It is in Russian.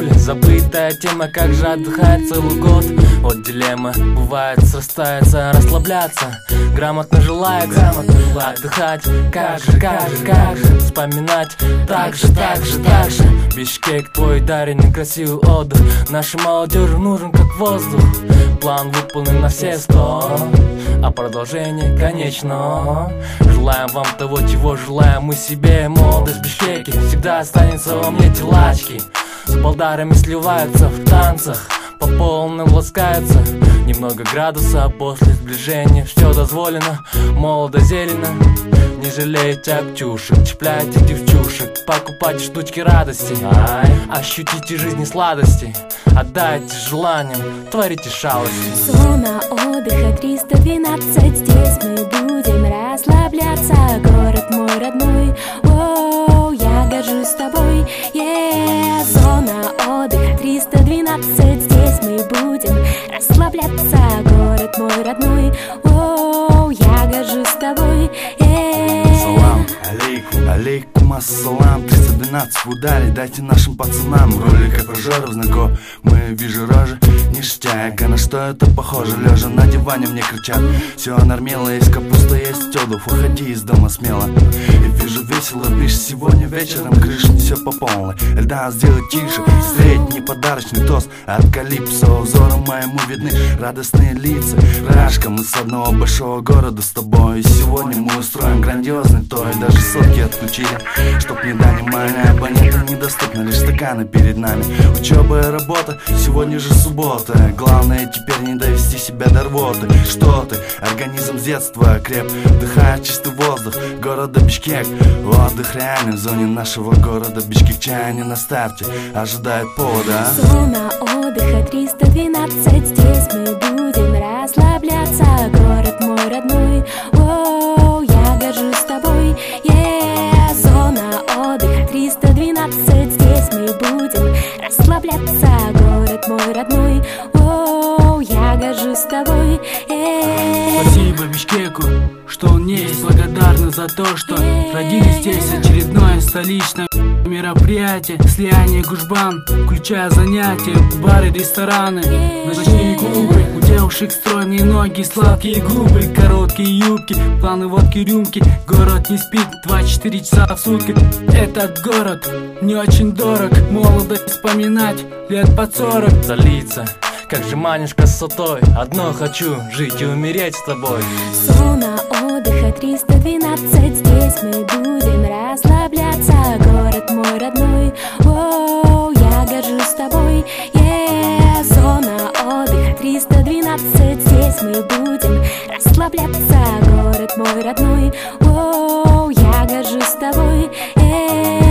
забыли. Забытая тема, как же отдыхать целый год. Вот дилемма, бывает срастается, расслабляться грамотно желается, отдыхать, как же вспоминать, так же Бишкек твой дарит некрасивый отдых. Нашей молодежи нужен как воздух. План выполнен на все 100, а продолжение конечно. Желаем вам того, чего желаем мы себе. Молодость в Бишкеке всегда останется во мне телачки. С балдарами сливаются в танцах, по полным ласкаются. Немного градуса, а после сближения все дозволено. Молодо зелено, не жалейте обтюшек. Чіпляйте девчушек, покупайте штучки радости. Ощутите жизни сладости, отдайте желаниям, творите шалости. Зона отдыха 312. Здесь мы будем расслабляться. Город мой родной, оу, я горжусь тобой. Зона отдыха 312. Здесь мы будем расслабляться. Город мой родной, оу, я горжусь тобой. Салам алейкум, алейкум ассалам. 312 в ударе, дайте нашим пацанам. Роли как прожоров знакомы, вижу рожи ништяк. А на что это похоже? Лежа на диване мне кричат: все нормело, есть капуста, есть тёдов, уходи из дома смело. И вижу весело, лишь сегодня вечером крыша несет по полной. Льда сделай тише, средний подарочный тост от Калипсо. Взором моему видны радостные лица. Рашка, мы с одного большого города с тобой. И сегодня мы устроим грандиозный той. Даже сотки отключили, чтоб не дали моя абонента недоступны, лишь стаканы перед нами. Учеба и работа, сегодня же суббота. Главное теперь не довести себя до рвоты. Что ты, организм с детства креп, вдыхает чистый воздух города Бишкек. Отдых реальный в зоне нашего города Бишкек. Чаяния на старте, ожидает повода. Зона отдыха 312. Здесь мы будем расслабляться. Город мой родной, оу, я горжусь тобой. Зона отдыха 312. Здесь мы будем расслабляться. Город мой родной, оу, я горжусь тобой. Спасибо Бишкеку, что он есть. Благодарны за то, что родились здесь. Очередное столичное мероприятие, слияние гужбан, включая занятия, бары, рестораны, ночные клубы. У девушек стройные ноги, сладкие губы, короткие юбки, планы водки, рюмки. Город не спит 24 часа в сутки. Этот город не очень дорог, молодость вспоминать лет под 40. Залиться, как же манишь красотой. Одно хочу, жить и умереть с тобой. Зона отдыха 312. Здесь мы будем расслабляться. Город мой родной, оу, я горжусь тобой. Зона отдыха 312. Здесь мы будем расслабляться. Город мой родной, оу, я горжусь тобой.